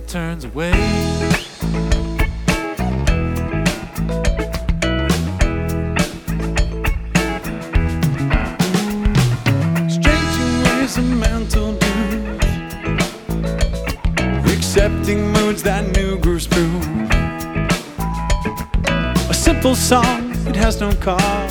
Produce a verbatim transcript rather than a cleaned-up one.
turns away. Stretching ways of mental dues, accepting moods that new grooves prove. A simple song, it has no cause.